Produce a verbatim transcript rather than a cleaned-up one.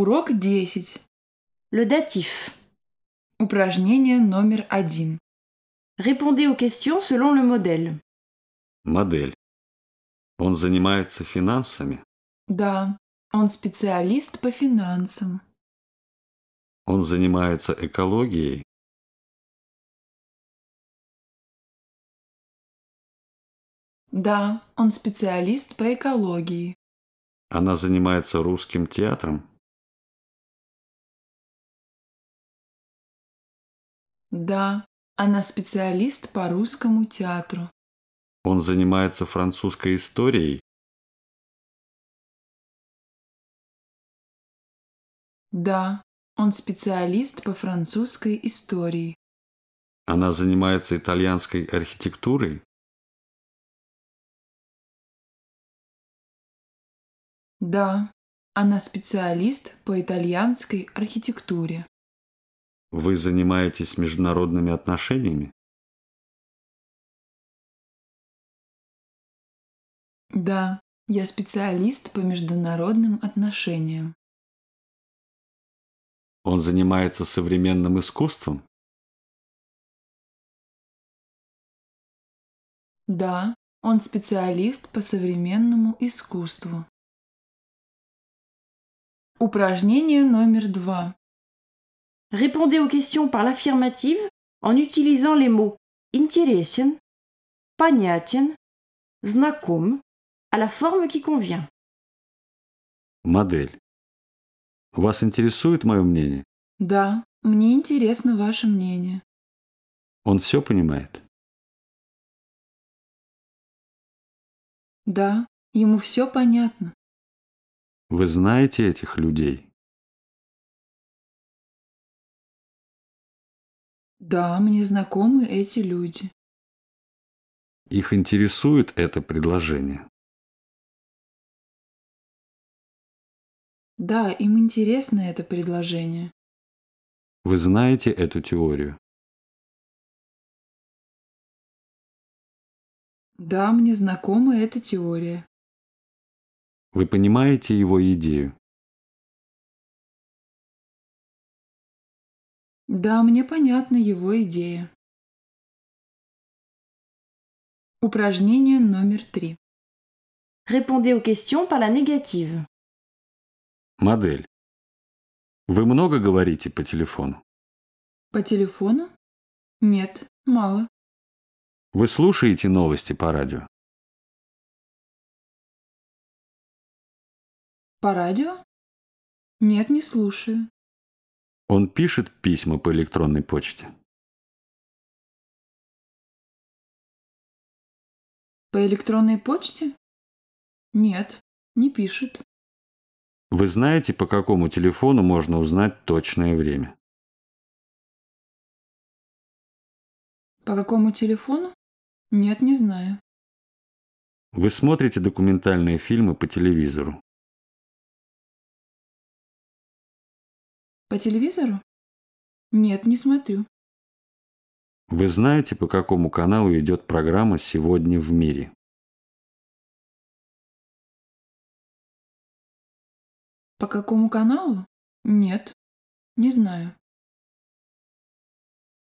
Урок десять. Le datif. Упражнение номер один. Répondez aux questions selon le modèle. Модель. Он занимается финансами. Да, он специалист по финансам. Он занимается экологией. Да, он специалист по экологии. Она занимается русским театром. Да, она специалист по русскому театру. Он занимается французской историей. Да, он специалист по французской истории. Она занимается итальянской архитектурой. Да, она специалист по итальянской архитектуре. Вы занимаетесь международными отношениями. Да, я специалист по международным отношениям. Он занимается современным искусством. Да, он специалист по современному искусству. Упражнение номер два. Répondez aux questions par l'affirmative en utilisant les mots интересен, понятен, знаком à la forme qui convient. Модель. Вас интересует мое мнение? Да, мне интересно ваше мнение. Он все понимает. Да, ему все понятно. Вы знаете этих людей? Да, мне знакомы эти люди. Их интересует это предложение. Да, им интересно это предложение. Вы знаете эту теорию? Да, мне знакома эта теория. Вы понимаете его идею? Да, мне понятна его идея. Упражнение номер три. Répondez aux questions par la négative. Модель. Вы много говорите по телефону? По телефону? Нет, мало. Вы слушаете новости по радио? По радио? Нет, не слушаю. Он пишет письма по электронной почте? По электронной почте? Нет, не пишет. Вы знаете, по какому телефону можно узнать точное время? По какому телефону? Нет, не знаю. Вы смотрите документальные фильмы по телевизору? По телевизору? Нет, не смотрю. Вы знаете, по какому каналу идет программа «Сегодня в мире»? По какому каналу? Нет, не знаю.